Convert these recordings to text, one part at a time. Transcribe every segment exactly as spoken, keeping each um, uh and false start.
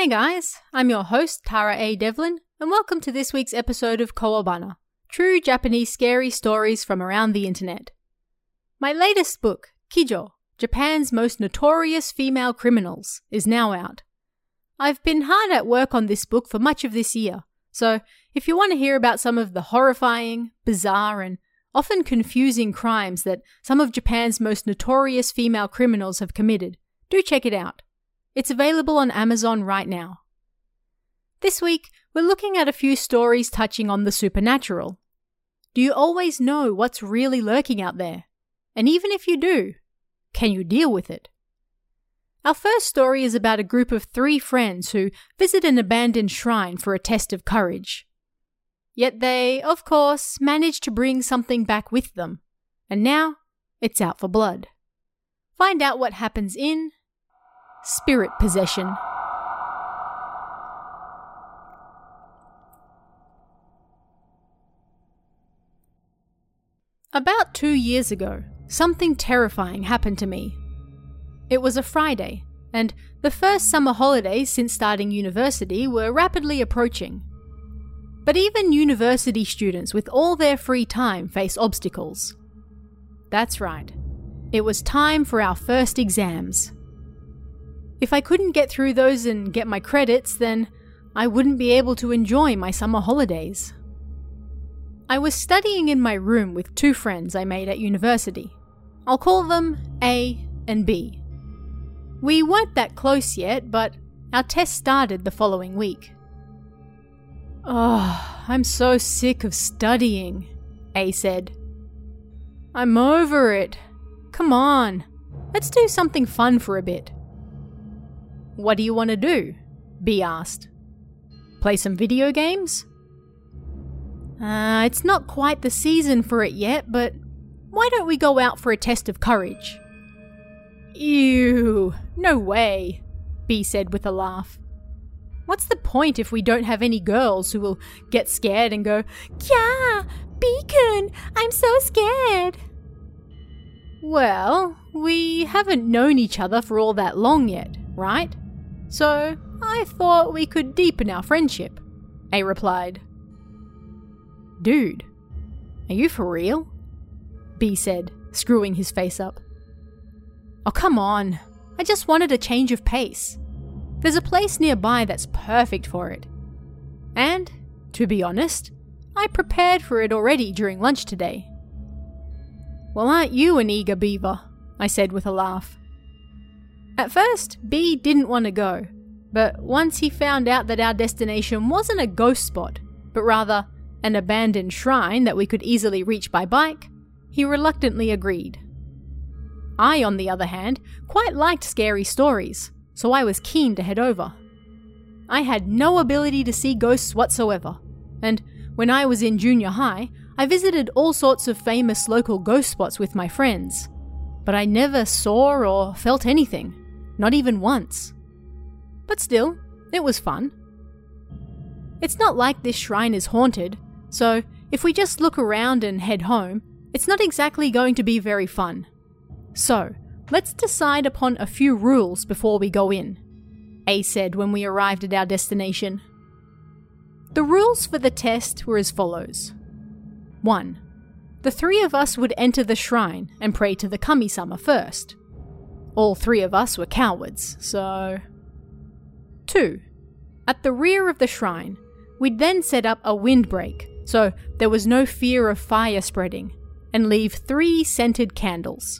Hey guys, I'm your host Tara A. Devlin, and welcome to this week's episode of Kowabana, true Japanese scary stories from around the internet. My latest book, Kijo, Japan's Most Notorious Female Criminals, is now out. I've been hard at work on this book for much of this year, so if you want to hear about some of the horrifying, bizarre, and often confusing crimes that some of Japan's most notorious female criminals have committed, do check it out. It's available on Amazon right now. This week, we're looking at a few stories touching on the supernatural. Do you always know what's really lurking out there? And even if you do, can you deal with it? Our first story is about a group of three friends who visit an abandoned shrine for a test of courage. Yet they, of course, manage to bring something back with them, and now it's out for blood. Find out what happens in Spirit Possession. About two years ago, something terrifying happened to me. It was a Friday, and the first summer holidays since starting university were rapidly approaching. But even university students with all their free time face obstacles. That's right. It was time for our first exams. If I couldn't get through those and get my credits, then I wouldn't be able to enjoy my summer holidays. I was studying in my room with two friends I made at university. I'll call them A and B. We weren't that close yet, but our test started the following week. Oh, I'm so sick of studying, A said. I'm over it. Come on, let's do something fun for a bit. What do you want to do? B asked. Play some video games? Uh, it's not quite the season for it yet, but why don't we go out for a test of courage? Ew, no way, B said with a laugh. What's the point if we don't have any girls who will get scared and go, "Yeah, B-kun, I'm so scared." Well, we haven't known each other for all that long yet, right? So I thought we could deepen our friendship, A replied. Dude, are you for real? B said, screwing his face up. Oh, come on. I just wanted a change of pace. There's a place nearby that's perfect for it. And, to be honest, I prepared for it already during lunch today. Well, aren't you an eager beaver? I said with a laugh. At first, B didn't want to go, but once he found out that our destination wasn't a ghost spot, but rather an abandoned shrine that we could easily reach by bike, he reluctantly agreed. I, on the other hand, quite liked scary stories, so I was keen to head over. I had no ability to see ghosts whatsoever, and when I was in junior high, I visited all sorts of famous local ghost spots with my friends, but I never saw or felt anything, not even once. But still, it was fun. It's not like this shrine is haunted, so if we just look around and head home, it's not exactly going to be very fun. So, let's decide upon a few rules before we go in, A said when we arrived at our destination. The rules for the test were as follows. one. The three of us would enter the shrine and pray to the kami-sama first. All three of us were cowards, so... two. At the rear of the shrine, we'd then set up a windbreak, so there was no fear of fire spreading, and leave three scented candles.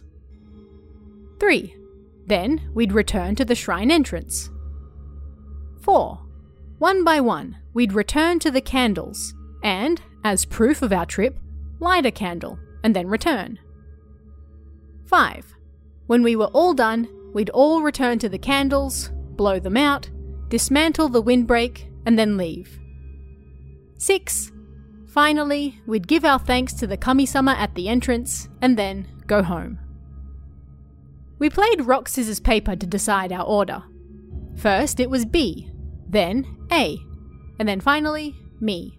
three. Then we'd return to the shrine entrance. four. One by one, we'd return to the candles, and, as proof of our trip, light a candle, and then return. five. When we were all done, we'd all return to the candles, blow them out, dismantle the windbreak, and then leave. six. Finally, we'd give our thanks to the kami-sama at the entrance, and then go home. We played rock, scissors, paper to decide our order. First it was B, then A, and then finally me.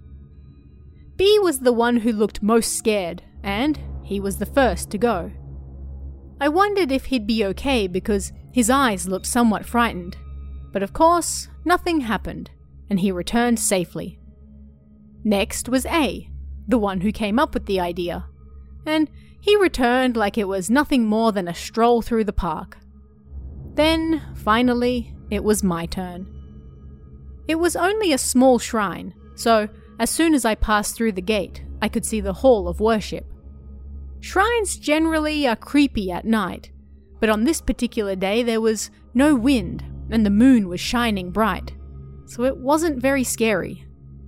B was the one who looked most scared, and he was the first to go. I wondered if he'd be okay because his eyes looked somewhat frightened. But of course, nothing happened, and he returned safely. Next was A, the one who came up with the idea, and he returned like it was nothing more than a stroll through the park. Then, finally, it was my turn. It was only a small shrine, so as soon as I passed through the gate, I could see the hall of worship. Shrines generally are creepy at night, but on this particular day there was no wind and the moon was shining bright, so it wasn't very scary.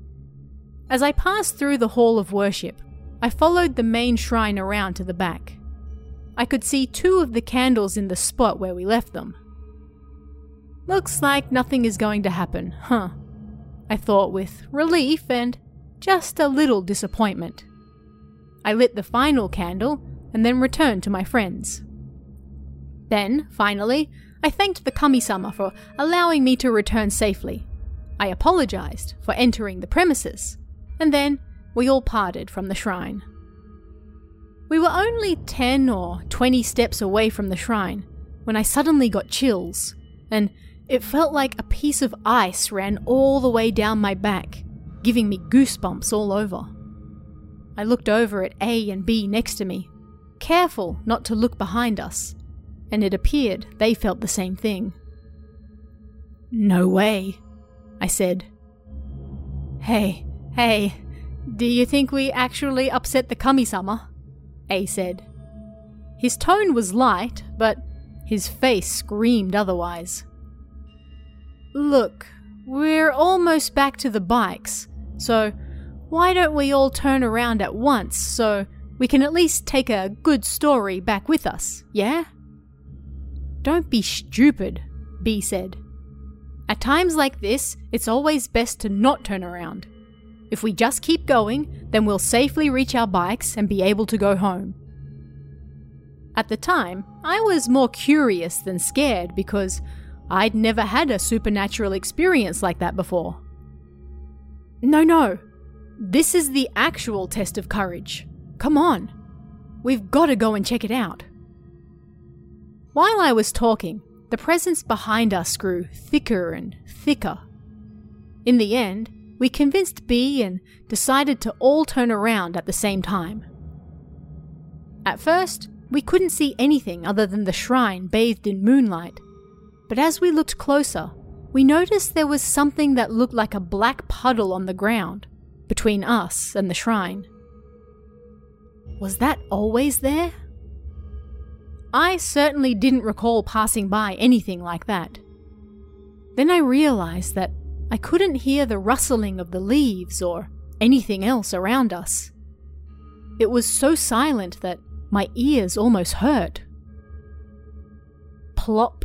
As I passed through the hall of worship, I followed the main shrine around to the back. I could see two of the candles in the spot where we left them. Looks like nothing is going to happen, huh? I thought with relief and just a little disappointment. I lit the final candle and then returned to my friends. Then, finally, I thanked the Kami-sama for allowing me to return safely. I apologized for entering the premises, and then we all parted from the shrine. We were only ten or twenty steps away from the shrine when I suddenly got chills, and it felt like a piece of ice ran all the way down my back, giving me goosebumps all over. I looked over at A and B next to me, careful not to look behind us, and it appeared they felt the same thing. "No way," I said. Hey, hey, do you think we actually upset the Kami-sama?" A said. His tone was light, but his face screamed otherwise. "Look, we're almost back to the bikes, so why don't we all turn around at once so we can at least take a good story back with us, yeah?" "Don't be stupid," B said. "At times like this, it's always best to not turn around. If we just keep going, then we'll safely reach our bikes and be able to go home." At the time, I was more curious than scared because I'd never had a supernatural experience like that before. "No, no. This is the actual test of courage. Come on. We've got to go and check it out." While I was talking, the presence behind us grew thicker and thicker. In the end, we convinced B and decided to all turn around at the same time. At first, we couldn't see anything other than the shrine bathed in moonlight, but as we looked closer, we noticed there was something that looked like a black puddle on the ground between us and the shrine. Was that always there? I certainly didn't recall passing by anything like that. Then I realized that I couldn't hear the rustling of the leaves or anything else around us. It was so silent that my ears almost hurt. Plop.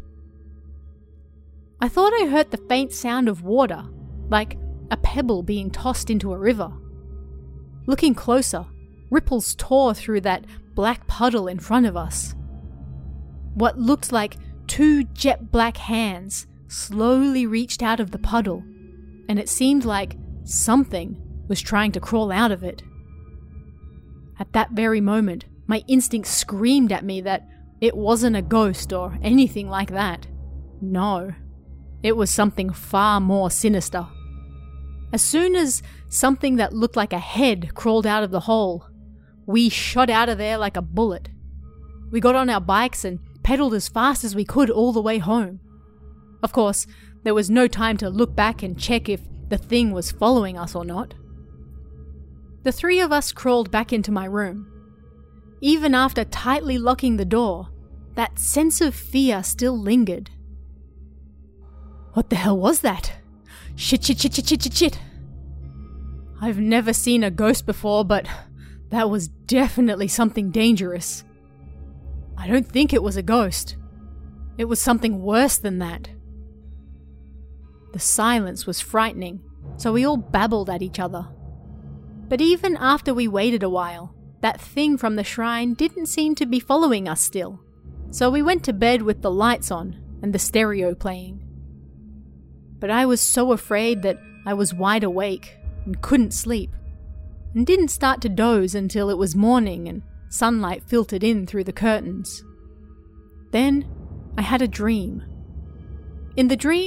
I thought I heard the faint sound of water, like a pebble being tossed into a river. Looking closer, ripples tore through that black puddle in front of us. What looked like two jet black hands slowly reached out of the puddle, and it seemed like something was trying to crawl out of it. At that very moment, my instinct screamed at me that it wasn't a ghost or anything like that. No, it was something far more sinister. As soon as something that looked like a head crawled out of the hole, we shot out of there like a bullet. We got on our bikes and pedaled as fast as we could all the way home. Of course, there was no time to look back and check if the thing was following us or not. The three of us crawled back into my room. Even after tightly locking the door, that sense of fear still lingered. What the hell was that? Shit, shit, shit, shit, shit, shit, shit. I've never seen a ghost before, but that was definitely something dangerous. I don't think it was a ghost. It was something worse than that. The silence was frightening, so we all babbled at each other. But even after we waited a while, that thing from the shrine didn't seem to be following us still, so we went to bed with the lights on and the stereo playing. But I was so afraid that I was wide awake and couldn't sleep, and didn't start to doze until it was morning and sunlight filtered in through the curtains. Then I had a dream. In the dream,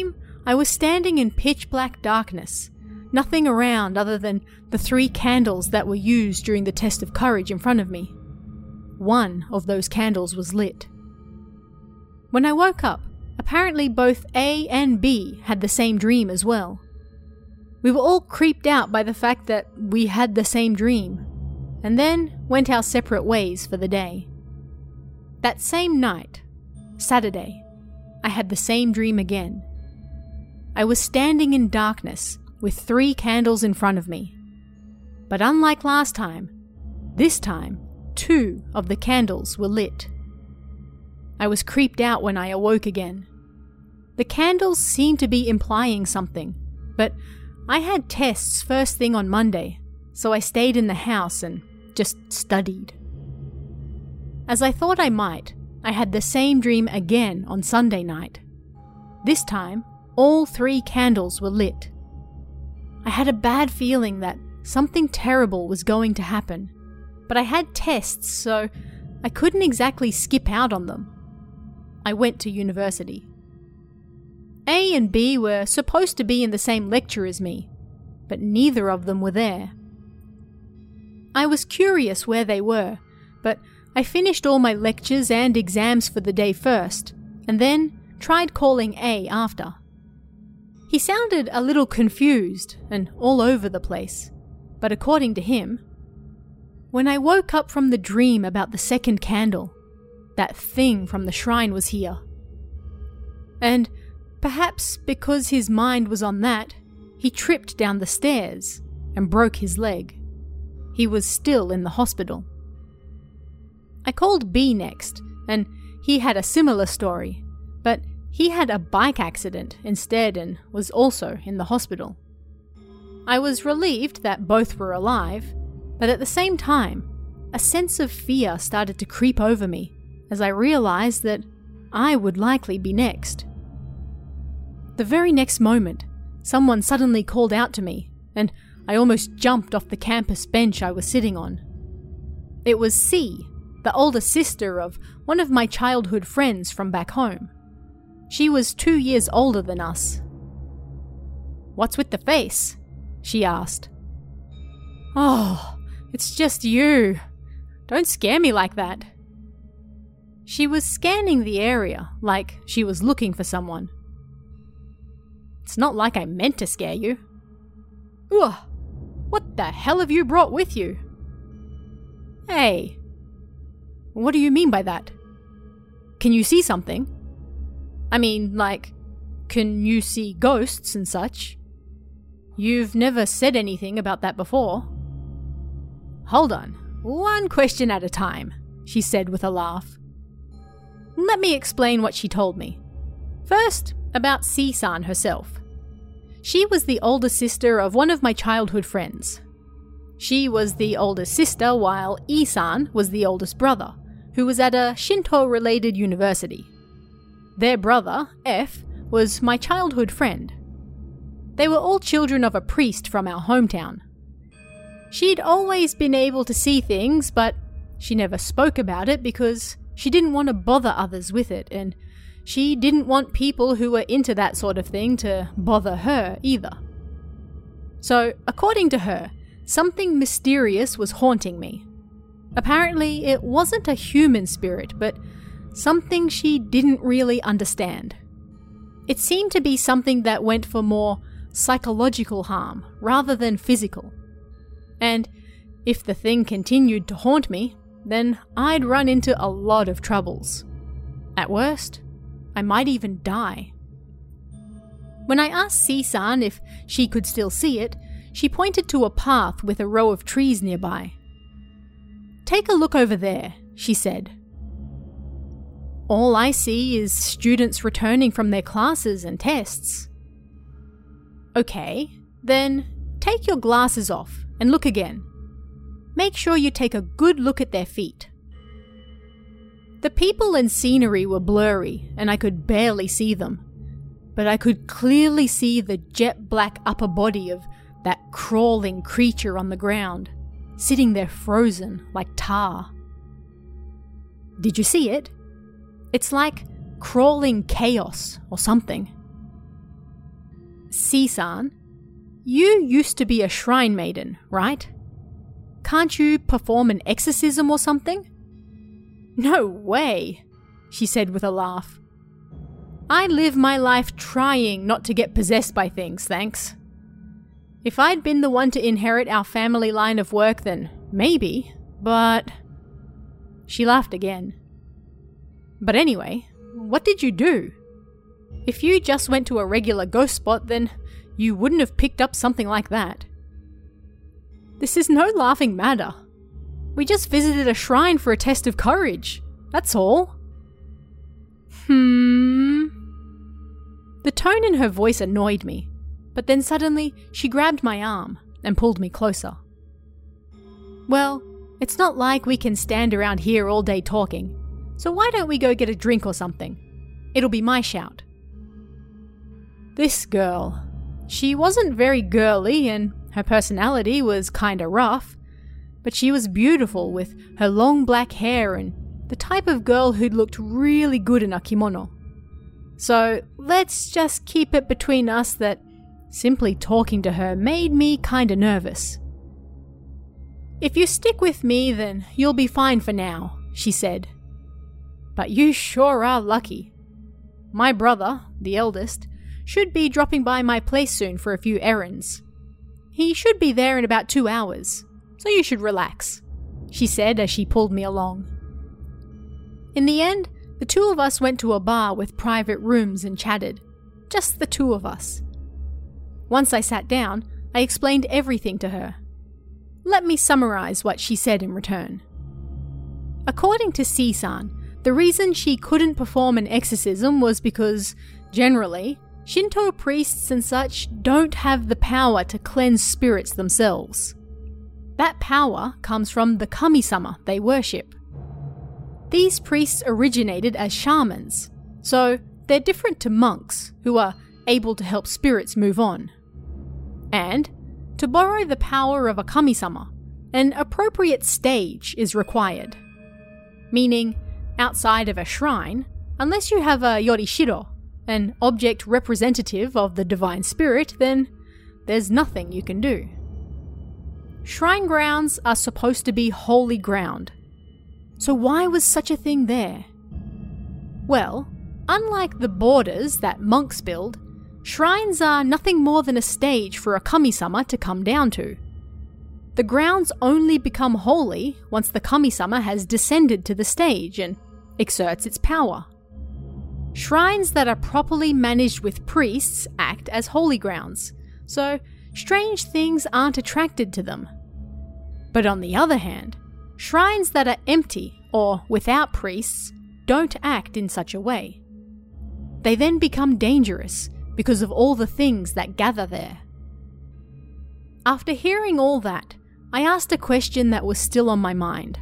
I was standing in pitch black darkness, nothing around other than the three candles that were used during the test of courage in front of me. One of those candles was lit. When I woke up, apparently both A and B had the same dream as well. We were all creeped out by the fact that we had the same dream, and then went our separate ways for the day. That same night, Saturday, I had the same dream again. I was standing in darkness with three candles in front of me. But unlike last time, this time, two of the candles were lit. I was creeped out when I awoke again. The candles seemed to be implying something, but I had tests first thing on Monday, so I stayed in the house and just studied. As I thought I might, I had the same dream again on Sunday night. This time, all three candles were lit. I had a bad feeling that something terrible was going to happen, but I had tests, so I couldn't exactly skip out on them. I went to university. A and B were supposed to be in the same lecture as me, but neither of them were there. I was curious where they were, but I finished all my lectures and exams for the day first, and then tried calling A after. He sounded a little confused and all over the place, but according to him, when I woke up from the dream about the second candle, that thing from the shrine was here. And perhaps because his mind was on that, he tripped down the stairs and broke his leg. He was still in the hospital. I called B next, and he had a similar story, but he had a bike accident instead and was also in the hospital. I was relieved that both were alive, but at the same time, a sense of fear started to creep over me as I realized that I would likely be next. The very next moment, someone suddenly called out to me, and I almost jumped off the campus bench I was sitting on. It was C, the older sister of one of my childhood friends from back home. She was two years older than us. "What's with the face?" she asked. "Oh, it's just you. Don't scare me like that." She was scanning the area like she was looking for someone. "It's not like I meant to scare you." "Ugh, what the hell have you brought with you?" "Hey, what do you mean by that? Can you see something? I mean, like, can you see ghosts and such? You've never said anything about that before." "Hold on, one question at a time," she said with a laugh. Let me explain what she told me. First, about C-san herself. She was the older sister of one of my childhood friends. She was the oldest sister while E-san was the oldest brother, who was at a Shinto-related university. Their brother, F, was my childhood friend. They were all children of a priest from our hometown. She'd always been able to see things, but she never spoke about it because she didn't want to bother others with it, and she didn't want people who were into that sort of thing to bother her either. So, according to her, something mysterious was haunting me. Apparently, it wasn't a human spirit, but something she didn't really understand. It seemed to be something that went for more psychological harm rather than physical. And if the thing continued to haunt me, then I'd run into a lot of troubles. At worst, I might even die. When I asked C-san if she could still see it, she pointed to a path with a row of trees nearby. "Take a look over there," she said. "All I see is students returning from their classes and tests." "Okay, then take your glasses off and look again. Make sure you take a good look at their feet." The people and scenery were blurry and I could barely see them, but I could clearly see the jet black upper body of that crawling creature on the ground, sitting there frozen like tar. Did you see it? It's like crawling chaos or something. "C-san, you used to be a shrine maiden, right? Can't you perform an exorcism or something?" "No way," she said with a laugh. "I live my life trying not to get possessed by things, thanks. If I'd been the one to inherit our family line of work, then maybe, but..." She laughed again. "But anyway, what did you do? If you just went to a regular ghost spot, then you wouldn't have picked up something like that." "This is no laughing matter. We just visited a shrine for a test of courage. That's all." Hmm. The tone in her voice annoyed me, but then suddenly she grabbed my arm and pulled me closer. "Well, it's not like we can stand around here all day talking, so why don't we go get a drink or something? It'll be my shout." This girl. She wasn't very girly and her personality was kinda rough, but she was beautiful with her long black hair and the type of girl who'd looked really good in a kimono. So let's just keep it between us that simply talking to her made me kinda nervous. "If you stick with me, then you'll be fine for now," she said. "But you sure are lucky. My brother, the eldest, should be dropping by my place soon for a few errands. He should be there in about two hours, so you should relax," she said as she pulled me along. In the end, the two of us went to a bar with private rooms and chatted. Just the two of us. Once I sat down, I explained everything to her. Let me summarize what she said in return. According to C-san, the reason she couldn't perform an exorcism was because, generally, Shinto priests and such don't have the power to cleanse spirits themselves. That power comes from the kami-sama they worship. These priests originated as shamans, so they're different to monks who are able to help spirits move on. And, to borrow the power of a kami-sama, an appropriate stage is required. Meaning, outside of a shrine, unless you have a yorishiro, an object representative of the divine spirit, then there's nothing you can do. Shrine grounds are supposed to be holy ground. So why was such a thing there? Well, unlike the borders that monks build, shrines are nothing more than a stage for a kami-sama to come down to. The grounds only become holy once the kami-sama has descended to the stage and exerts its power. Shrines that are properly managed with priests act as holy grounds, so strange things aren't attracted to them. But on the other hand, shrines that are empty or without priests don't act in such a way. They then become dangerous because of all the things that gather there. After hearing all that, I asked a question that was still on my mind.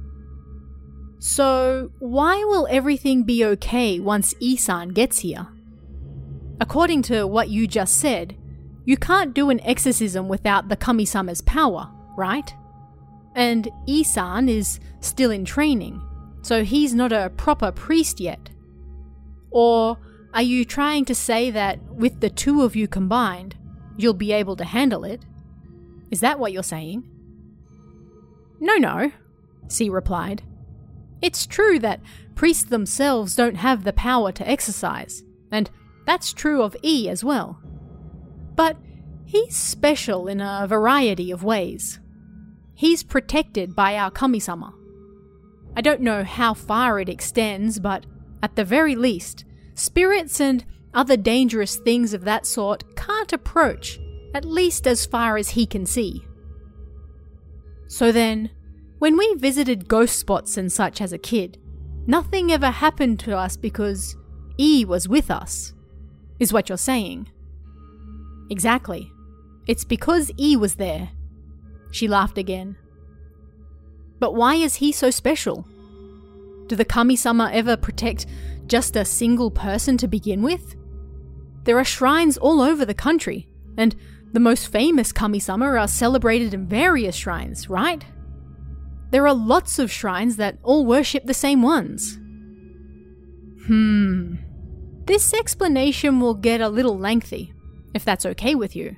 So, why will everything be okay once Isan gets here? According to what you just said, you can't do an exorcism without the kami-sama's power, right? And Isan is still in training, so he's not a proper priest yet. Or are you trying to say that with the two of you combined, you'll be able to handle it? Is that what you're saying? No, no, C replied. It's true that priests themselves don't have the power to exercise, and that's true of E as well. But he's special in a variety of ways. He's protected by our kami-sama. I don't know how far it extends, but at the very least, spirits and other dangerous things of that sort can't approach, at least as far as he can see. So then, when we visited ghost spots and such as a kid, nothing ever happened to us because E was with us, is what you're saying. Exactly. It's because E was there. She laughed again. But why is he so special? Do the kami-sama ever protect just a single person to begin with? There are shrines all over the country, and the most famous kami-sama are celebrated in various shrines, right? There are lots of shrines that all worship the same ones. Hmm. This explanation will get a little lengthy, if that's okay with you.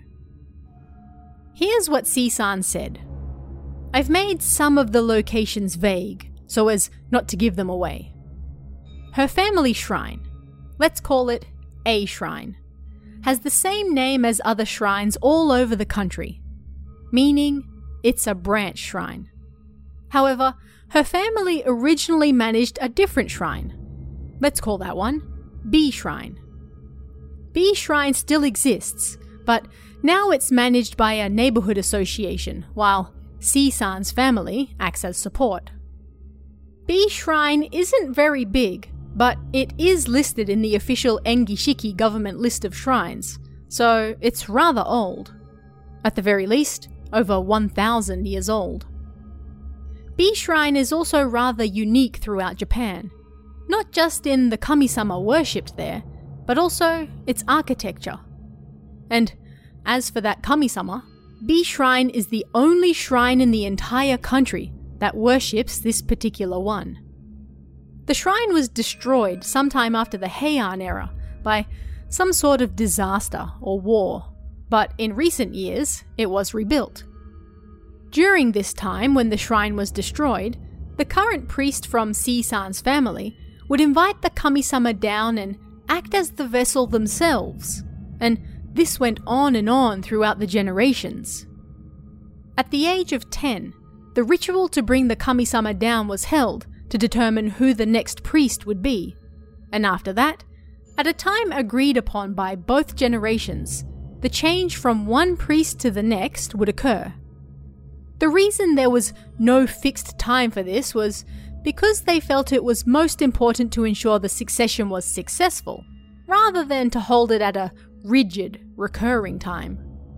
Here's what C-san said. I've made some of the locations vague, so as not to give them away. Her family shrine, let's call it A Shrine, has the same name as other shrines all over the country, meaning it's a branch shrine. However, her family originally managed a different shrine. Let's call that one B Shrine. B Shrine still exists, but now it's managed by a neighborhood association, while C-san's family acts as support. B Shrine isn't very big, but it is listed in the official Engishiki government list of shrines, so it's rather old. At the very least, over one thousand years old. B Shrine is also rather unique throughout Japan, not just in the kami-sama worshipped there, but also its architecture. And as for that kami-sama, B Shrine is the only shrine in the entire country that worships this particular one. The shrine was destroyed sometime after the Heian era by some sort of disaster or war, but in recent years it was rebuilt. During this time when the shrine was destroyed, the current priest from C-san's family would invite the kami-sama down and act as the vessel themselves, and this went on and on throughout the generations. At the age of ten, the ritual to bring the kami-sama down was held to determine who the next priest would be, and after that, at a time agreed upon by both generations, the change from one priest to the next would occur. The reason there was no fixed time for this was because they felt it was most important to ensure the succession was successful, rather than to hold it at a rigid, recurring time.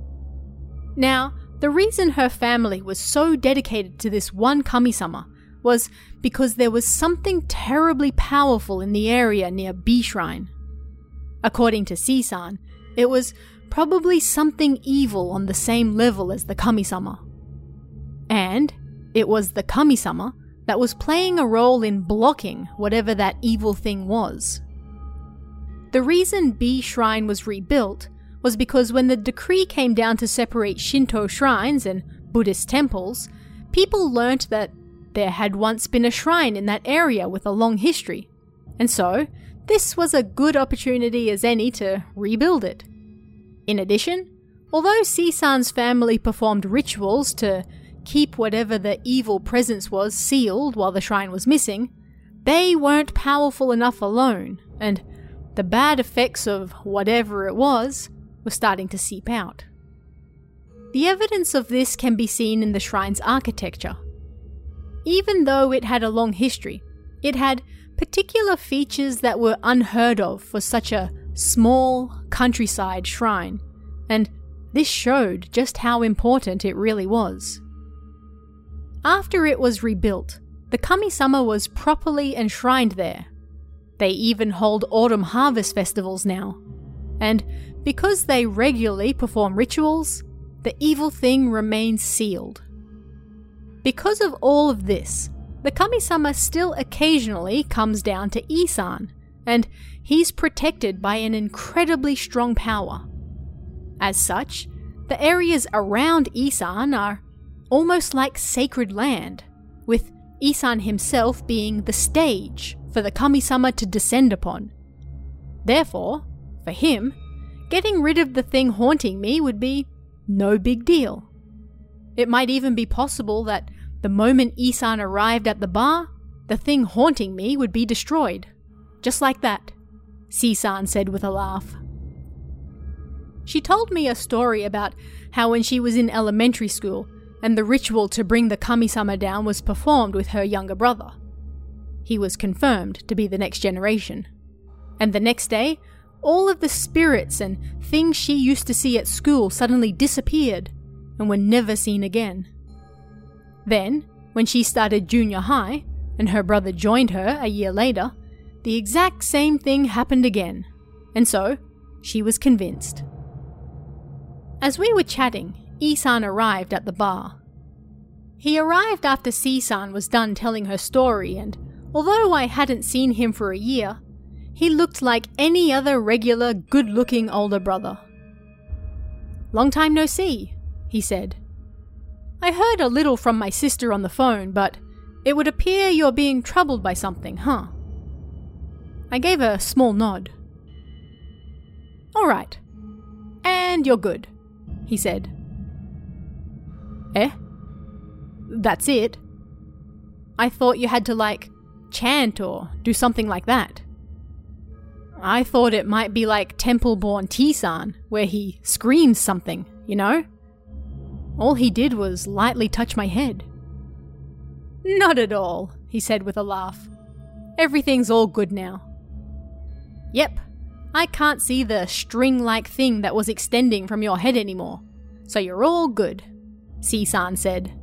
Now, the reason her family was so dedicated to this one kami-sama was because there was something terribly powerful in the area near B Shrine. According to C-san, it was probably something evil on the same level as the kami-sama. And it was the kami-sama that was playing a role in blocking whatever that evil thing was. The reason B Shrine was rebuilt was because when the decree came down to separate Shinto shrines and Buddhist temples, people learnt that there had once been a shrine in that area with a long history, and so this was a good opportunity as any to rebuild it. In addition, although C-san's family performed rituals to keep whatever the evil presence was sealed while the shrine was missing, they weren't powerful enough alone, and the bad effects of whatever it was were starting to seep out. The evidence of this can be seen in the shrine's architecture. Even though it had a long history, it had particular features that were unheard of for such a small countryside shrine, and this showed just how important it really was. After it was rebuilt, the kami-sama was properly enshrined there. They even hold autumn harvest festivals now, and because they regularly perform rituals, the evil thing remains sealed. Because of all of this, the kami-sama still occasionally comes down to Isan, and he's protected by an incredibly strong power. As such, the areas around Isan are almost like sacred land, with Isan himself being the stage for the kami-sama to descend upon. Therefore, for him, getting rid of the thing haunting me would be no big deal. It might even be possible that the moment Isan arrived at the bar, the thing haunting me would be destroyed. Just like that, C-san said with a laugh. She told me a story about how when she was in elementary school and the ritual to bring the kami-sama down was performed with her younger brother. He was confirmed to be the next generation. And the next day, all of the spirits and things she used to see at school suddenly disappeared and were never seen again. Then, when she started junior high, and her brother joined her a year later, the exact same thing happened again, and so she was convinced. As we were chatting, Isan arrived at the bar. He arrived after C-san was done telling her story, and although I hadn't seen him for a year, he looked like any other regular, good-looking older brother. Long time no see, he said. I heard a little from my sister on the phone, but it would appear you're being troubled by something, huh? I gave a small nod. All right. And you're good, he said. Eh? That's it? I thought you had to, like, chant or do something like that. I thought it might be like Temple-born T-san, where he screams something, you know? All he did was lightly touch my head. Not at all, he said with a laugh. Everything's all good now. Yep, I can't see the string-like thing that was extending from your head anymore, so you're all good, C-san said.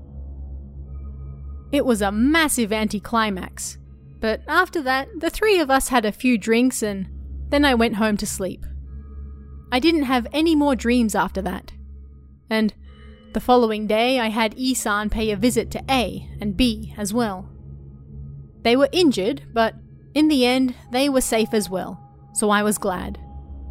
It was a massive anticlimax, but after that, the three of us had a few drinks and then I went home to sleep. I didn't have any more dreams after that. And the following day, I had E-san pay a visit to A and B as well. They were injured, but in the end, they were safe as well, so I was glad.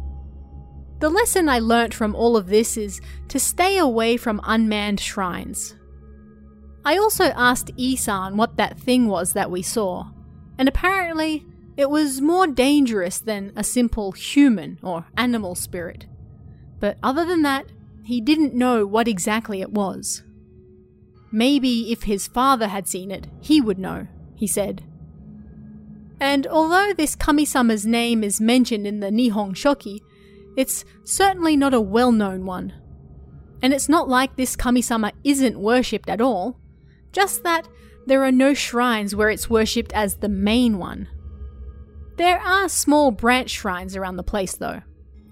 The lesson I learnt from all of this is to stay away from unmanned shrines. I also asked E-san what that thing was that we saw, and apparently it was more dangerous than a simple human or animal spirit. But other than that, he didn't know what exactly it was. Maybe if his father had seen it, he would know, he said. And although this kami-sama's name is mentioned in the Nihon Shoki, it's certainly not a well-known one. And it's not like this kami-sama isn't worshipped at all, just that there are no shrines where it's worshipped as the main one. There are small branch shrines around the place though.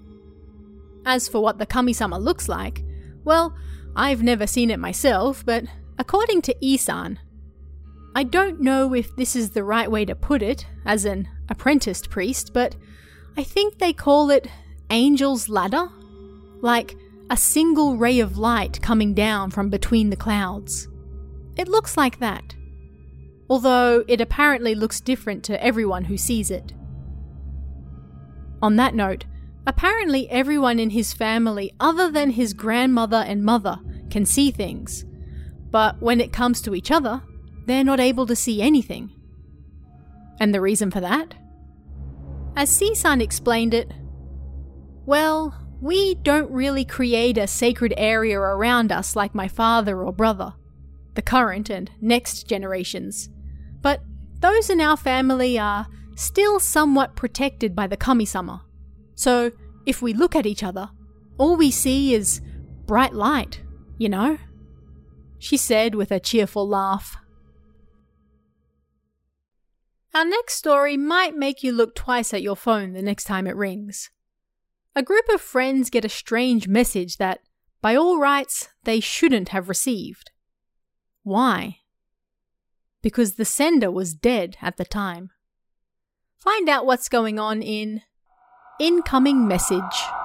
As for what the kami-sama looks like, well, I've never seen it myself, but according to E-san, I don't know if this is the right way to put it as an apprenticed priest, but I think they call it Angel's Ladder, like a single ray of light coming down from between the clouds. It looks like that, although it apparently looks different to everyone who sees it. On that note, apparently everyone in his family other than his grandmother and mother can see things, but when it comes to each other, they're not able to see anything. And the reason for that? As C-san explained it, well, we don't really create a sacred area around us like my father or brother, the current and next generations, but those in our family are still somewhat protected by the kami-sama. So if we look at each other, all we see is bright light, you know? She said with a cheerful laugh. Our next story might make you look twice at your phone the next time it rings. A group of friends get a strange message that, by all rights, they shouldn't have received. Why? Because the sender was dead at the time. Find out what's going on in Incoming Message.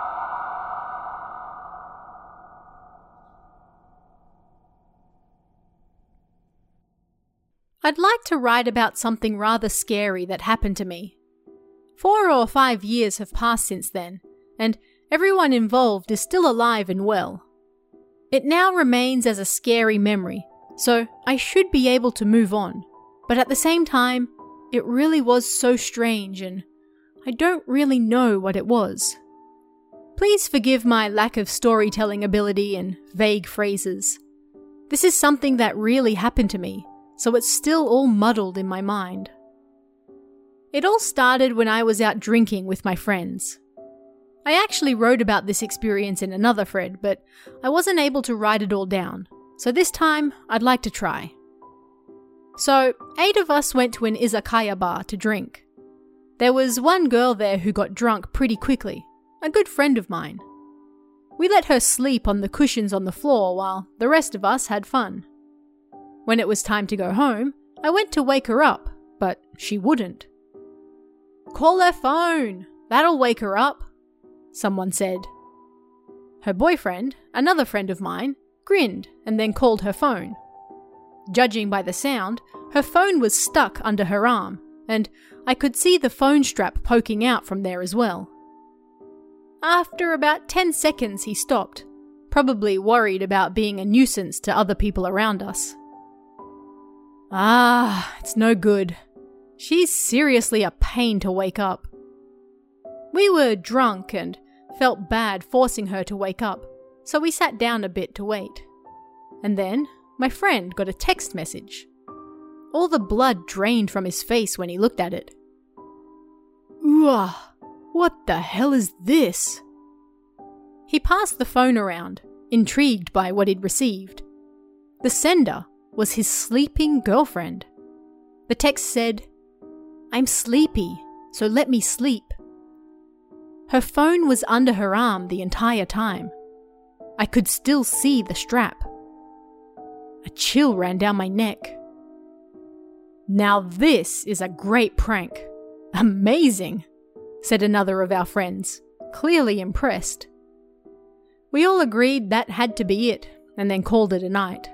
I'd like to write about something rather scary that happened to me. Four or five years have passed since then, and everyone involved is still alive and well. It now remains as a scary memory, so I should be able to move on, but at the same time, it really was so strange and I don't really know what it was. Please forgive my lack of storytelling ability and vague phrases. This is something that really happened to me, so it's still all muddled in my mind. It all started when I was out drinking with my friends. I actually wrote about this experience in another thread, but I wasn't able to write it all down, so this time I'd like to try. So, eight of us went to an izakaya bar to drink. There was one girl there who got drunk pretty quickly, a good friend of mine. We let her sleep on the cushions on the floor while the rest of us had fun. When it was time to go home, I went to wake her up, but she wouldn't. "Call her phone, that'll wake her up," someone said. Her boyfriend, another friend of mine, grinned and then called her phone. Judging by the sound, her phone was stuck under her arm, and I could see the phone strap poking out from there as well. After about ten seconds he stopped, probably worried about being a nuisance to other people around us. Ah, it's no good. She's seriously a pain to wake up. We were drunk and felt bad forcing her to wake up, so we sat down a bit to wait. And then my friend got a text message. All the blood drained from his face when he looked at it. Ooh, what the hell is this? He passed the phone around, intrigued by what he'd received. The sender was his sleeping girlfriend. The text said, "I'm sleepy, so let me sleep." Her phone was under her arm the entire time. I could still see the strap. A chill ran down my neck. "Now this is a great prank. Amazing," said another of our friends, clearly impressed. We all agreed that had to be it, and then called it a night.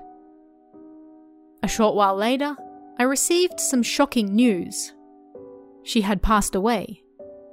A short while later, I received some shocking news. She had passed away.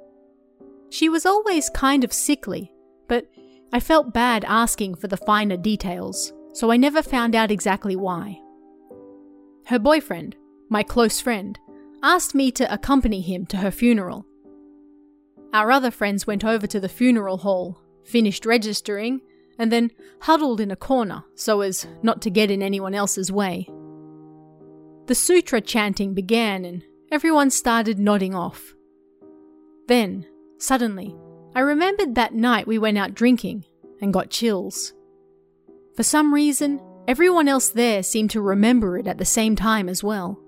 She was always kind of sickly, but I felt bad asking for the finer details, so I never found out exactly why. Her boyfriend, my close friend, asked me to accompany him to her funeral. Our other friends went over to the funeral hall, finished registering, and then huddled in a corner so as not to get in anyone else's way. The sutra chanting began and everyone started nodding off. Then, suddenly, I remembered that night we went out drinking and got chills. For some reason, everyone else there seemed to remember it at the same time as well.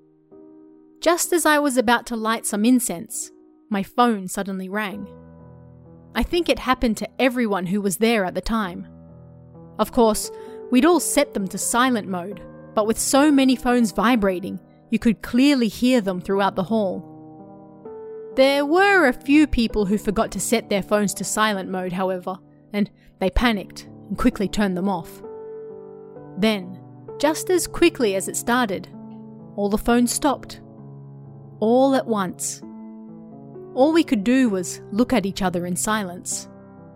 Just as I was about to light some incense, my phone suddenly rang. I think it happened to everyone who was there at the time. Of course, we'd all set them to silent mode, but with so many phones vibrating, you could clearly hear them throughout the hall. There were a few people who forgot to set their phones to silent mode, however, and they panicked and quickly turned them off. Then, just as quickly as it started, all the phones stopped. All at once. All we could do was look at each other in silence.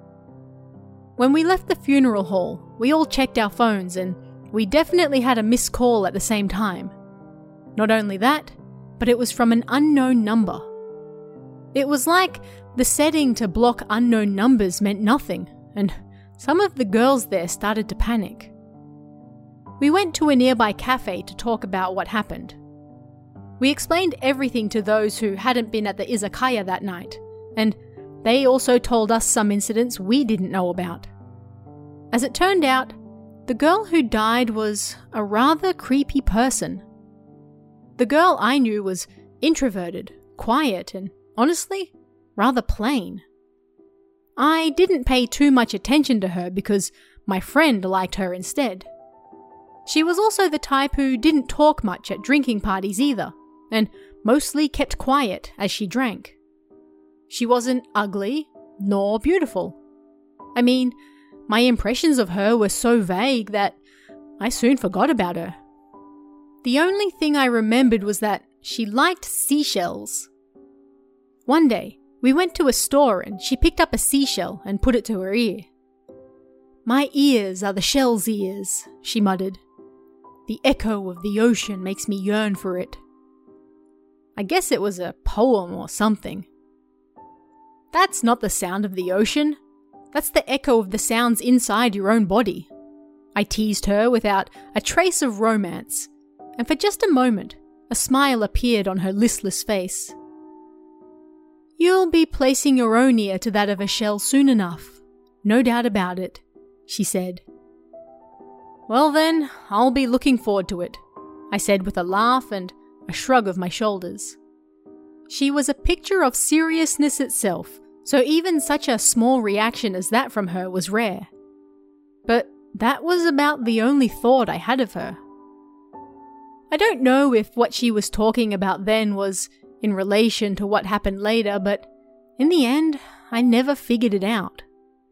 When we left the funeral hall, we all checked our phones and we definitely had a missed call at the same time. Not only that, but it was from an unknown number. It was like the setting to block unknown numbers meant nothing, and some of the girls there started to panic. We went to a nearby cafe to talk about what happened. We explained everything to those who hadn't been at the izakaya that night, and they also told us some incidents we didn't know about. As it turned out, the girl who died was a rather creepy person. The girl I knew was introverted, quiet, and honestly, rather plain. I didn't pay too much attention to her because my friend liked her instead. She was also the type who didn't talk much at drinking parties either, and mostly kept quiet as she drank. She wasn't ugly, nor beautiful. I mean, my impressions of her were so vague that I soon forgot about her. The only thing I remembered was that she liked seashells. One day, we went to a store and she picked up a seashell and put it to her ear. "My ears are the shell's ears," she muttered. "The echo of the ocean makes me yearn for it." I guess it was a poem or something. That's not the sound of the ocean. That's the echo of the sounds inside your own body. I teased her without a trace of romance, and for just a moment, a smile appeared on her listless face. "You'll be placing your own ear to that of a shell soon enough, no doubt about it," she said. "Well then, I'll be looking forward to it," I said with a laugh and a shrug of my shoulders. She was a picture of seriousness itself, so even such a small reaction as that from her was rare. But that was about the only thought I had of her. I don't know if what she was talking about then was in relation to what happened later, but in the end, I never figured it out.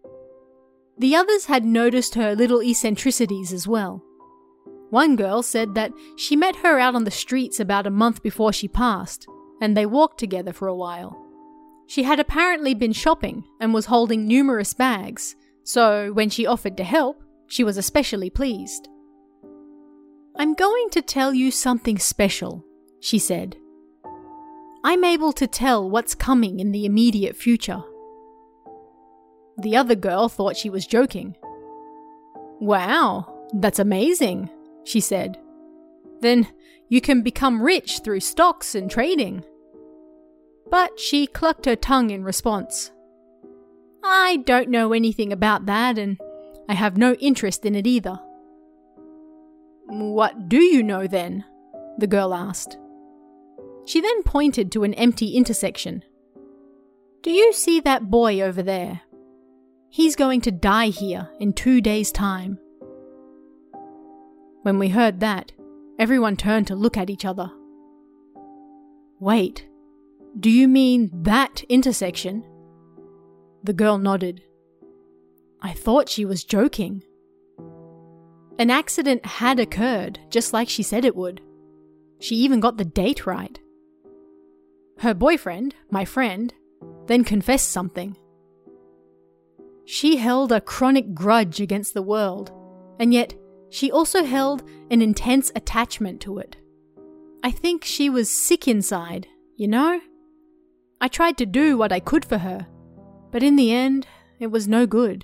The others had noticed her little eccentricities as well. One girl said that she met her out on the streets about a month before she passed, and they walked together for a while. She had apparently been shopping and was holding numerous bags, so when she offered to help, she was especially pleased. "I'm going to tell you something special," she said. "I'm able to tell what's coming in the immediate future." The other girl thought she was joking. "Wow, that's amazing," she said. "Then you can become rich through stocks and trading." But she clucked her tongue in response. "I don't know anything about that, and I have no interest in it either." "What do you know then?" the girl asked. She then pointed to an empty intersection. "Do you see that boy over there? He's going to die here in two days' time." When we heard that, everyone turned to look at each other. "Wait, do you mean that intersection?" The girl nodded. I thought she was joking. An accident had occurred, just like she said it would. She even got the date right. Her boyfriend, my friend, then confessed something. She held a chronic grudge against the world, and yet she also held an intense attachment to it. I think she was sick inside, you know? I tried to do what I could for her, but in the end, it was no good.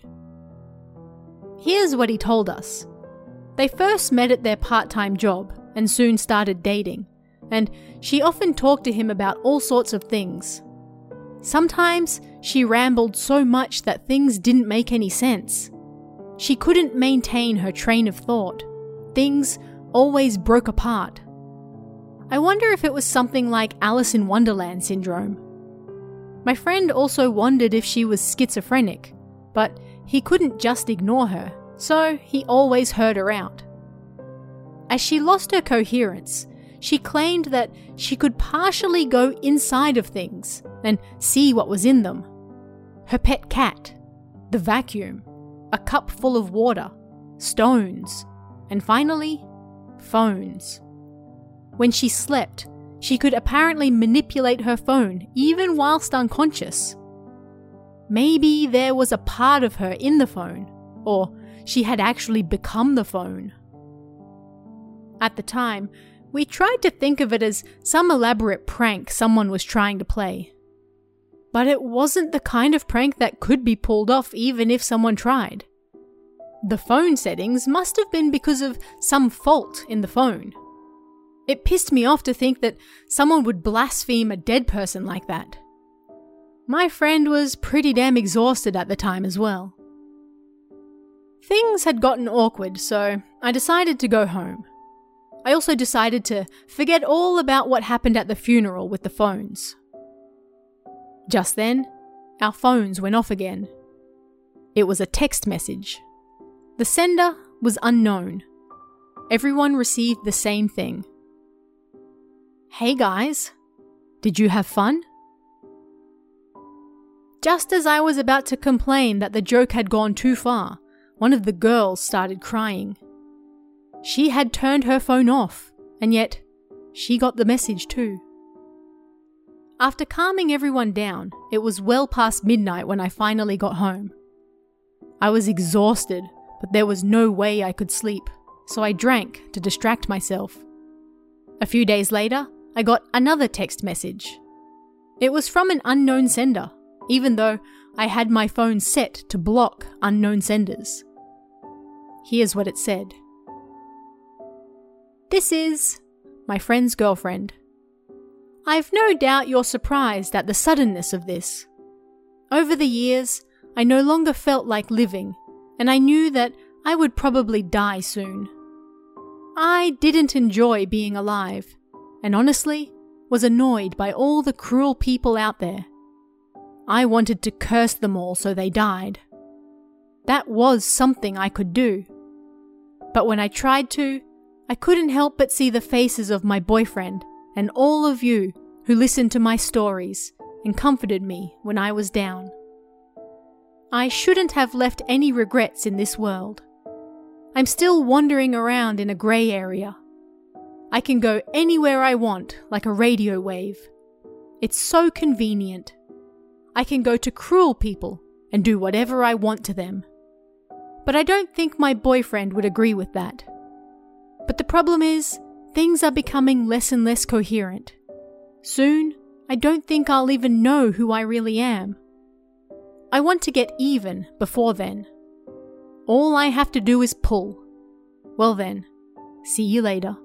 Here's what he told us. They first met at their part-time job and soon started dating, and she often talked to him about all sorts of things. Sometimes she rambled so much that things didn't make any sense. She couldn't maintain her train of thought. Things always broke apart. I wonder if it was something like Alice in Wonderland syndrome. My friend also wondered if she was schizophrenic, but he couldn't just ignore her, so he always heard her out. As she lost her coherence, she claimed that she could partially go inside of things and see what was in them. Her pet cat, the vacuum, a cup full of water, stones, and finally, phones. When she slept, she could apparently manipulate her phone even whilst unconscious. Maybe there was a part of her in the phone, or she had actually become the phone. At the time, we tried to think of it as some elaborate prank someone was trying to play. But it wasn't the kind of prank that could be pulled off even if someone tried. The phone settings must have been because of some fault in the phone. It pissed me off to think that someone would blaspheme a dead person like that. My friend was pretty damn exhausted at the time as well. Things had gotten awkward, so I decided to go home. I also decided to forget all about what happened at the funeral with the phones. Just then, our phones went off again. It was a text message. The sender was unknown. Everyone received the same thing. "Hey guys, did you have fun?" Just as I was about to complain that the joke had gone too far, one of the girls started crying. She had turned her phone off, and yet she got the message too. After calming everyone down, it was well past midnight when I finally got home. I was exhausted, but there was no way I could sleep, so I drank to distract myself. A few days later, I got another text message. It was from an unknown sender, even though I had my phone set to block unknown senders. Here's what it said. "This is my friend's girlfriend. I've no doubt you're surprised at the suddenness of this. Over the years, I no longer felt like living, and I knew that I would probably die soon. I didn't enjoy being alive, and honestly, was annoyed by all the cruel people out there. I wanted to curse them all so they died. That was something I could do. But when I tried to, I couldn't help but see the faces of my boyfriend and all of you who listened to my stories and comforted me when I was down. I shouldn't have left any regrets in this world. I'm still wandering around in a grey area. I can go anywhere I want like a radio wave. It's so convenient. I can go to cruel people and do whatever I want to them. But I don't think my boyfriend would agree with that. But the problem is, things are becoming less and less coherent. Soon, I don't think I'll even know who I really am. I want to get even before then. All I have to do is pull. Well then, see you later.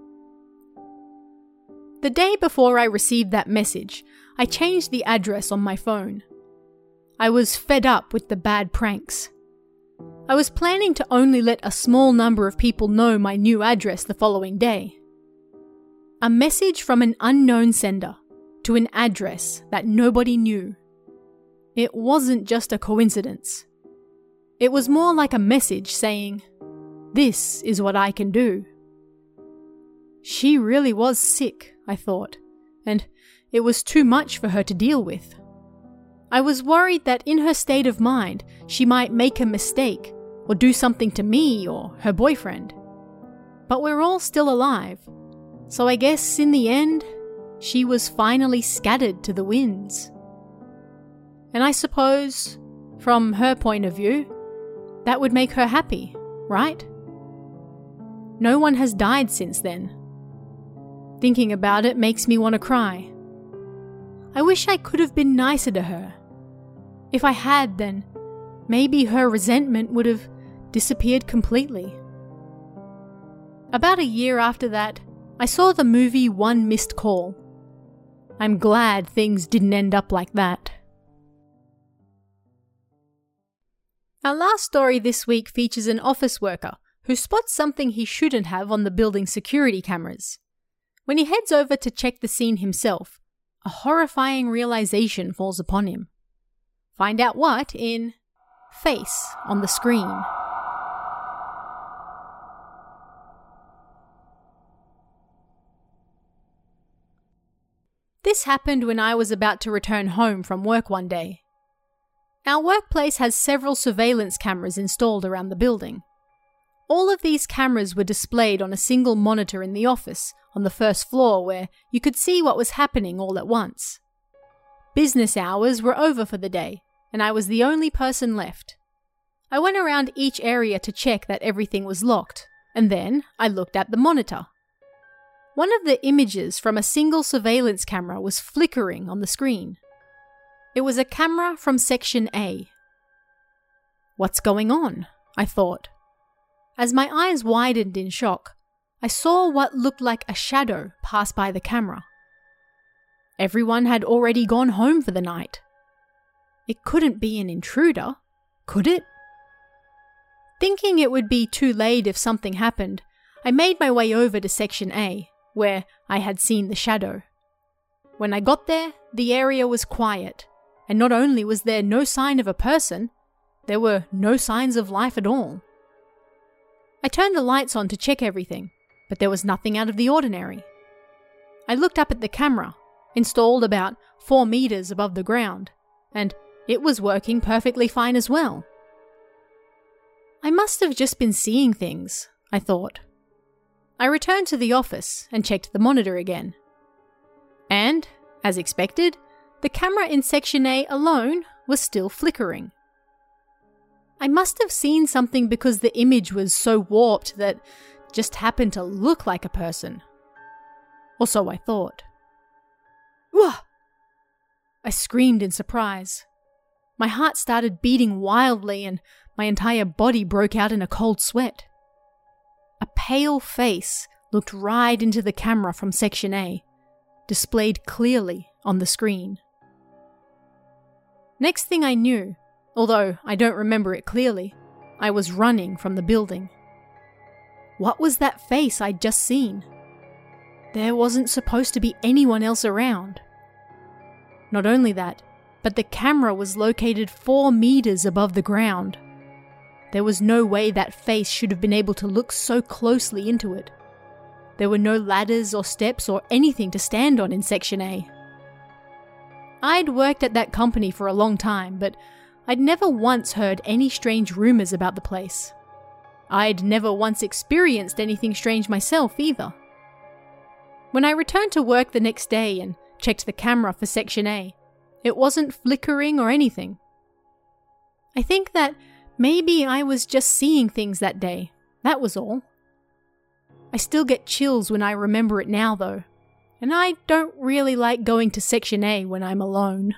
The day before I received that message, I changed the address on my phone. I was fed up with the bad pranks. I was planning to only let a small number of people know my new address the following day. A message from an unknown sender to an address that nobody knew. It wasn't just a coincidence. It was more like a message saying, "This is what I can do." She really was sick, I thought, and it was too much for her to deal with. I was worried that in her state of mind, she might make a mistake or do something to me or her boyfriend. But we're all still alive, so I guess in the end, she was finally scattered to the winds. And I suppose, from her point of view, that would make her happy, right? No one has died since then. Thinking about it makes me want to cry. I wish I could have been nicer to her. If I had, then maybe her resentment would have disappeared completely. About a year after that, I saw the movie One Missed Call. I'm glad things didn't end up like that. Our last story this week features an office worker who spots something he shouldn't have on the building's security cameras. When he heads over to check the scene himself, a horrifying realization falls upon him. Find out what in Face on the Screen. This happened when I was about to return home from work one day. Our workplace has several surveillance cameras installed around the building. All of these cameras were displayed on a single monitor in the office on the first floor where you could see what was happening all at once. Business hours were over for the day, and I was the only person left. I went around each area to check that everything was locked, and then I looked at the monitor. One of the images from a single surveillance camera was flickering on the screen. It was a camera from Section A. What's going on? I thought. As my eyes widened in shock, I saw what looked like a shadow pass by the camera. Everyone had already gone home for the night. It couldn't be an intruder, could it? Thinking it would be too late if something happened, I made my way over to Section A, where I had seen the shadow. When I got there, the area was quiet, and not only was there no sign of a person, there were no signs of life at all. I turned the lights on to check everything, but there was nothing out of the ordinary. I looked up at the camera, installed about four meters above the ground, and it was working perfectly fine as well. I must have just been seeing things, I thought. I returned to the office and checked the monitor again. And, as expected, the camera in Section A alone was still flickering. I must have seen something because the image was so warped that it just happened to look like a person. Or so I thought. Wah! I screamed in surprise. My heart started beating wildly and my entire body broke out in a cold sweat. A pale face looked right into the camera from Section A, displayed clearly on the screen. Next thing I knew, although I don't remember it clearly, I was running from the building. What was that face I'd just seen? There wasn't supposed to be anyone else around. Not only that, but the camera was located four meters above the ground. There was no way that face should have been able to look so closely into it. There were no ladders or steps or anything to stand on in Section A. I'd worked at that company for a long time, but I'd never once heard any strange rumors about the place. I'd never once experienced anything strange myself either. When I returned to work the next day and checked the camera for Section A, it wasn't flickering or anything. I think that Maybe I was just seeing things that day. That was all. I still get chills when I remember it now, though. And I don't really like going to Section A when I'm alone.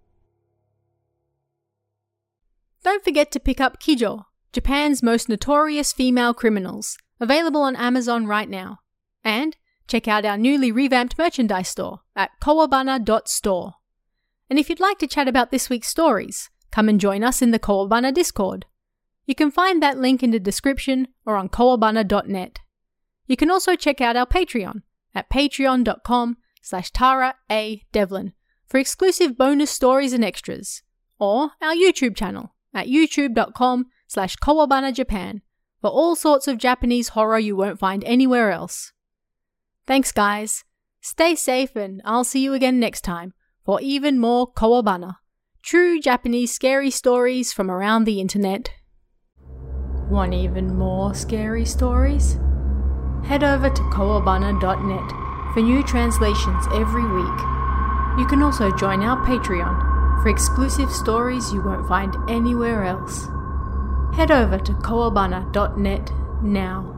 Don't forget to pick up Kijo, Japan's most notorious female criminals, available on Amazon right now. And check out our newly revamped merchandise store at kawabana dot store. And if you'd like to chat about this week's stories, come and join us in the Kawabana Discord. You can find that link in the description or on kawabana dot net. You can also check out our Patreon at patreon dot com slash Tara A. Devlin for exclusive bonus stories and extras, or our YouTube channel at youtube dot com slash Kawabana Japan for all sorts of Japanese horror you won't find anywhere else. Thanks guys, stay safe, and I'll see you again next time for even more Kawabana, true Japanese scary stories from around the internet. Want even more scary stories? Head over to kawabana dot net for new translations every week. You can also join our Patreon for exclusive stories you won't find anywhere else. Head over to kawabana dot net now.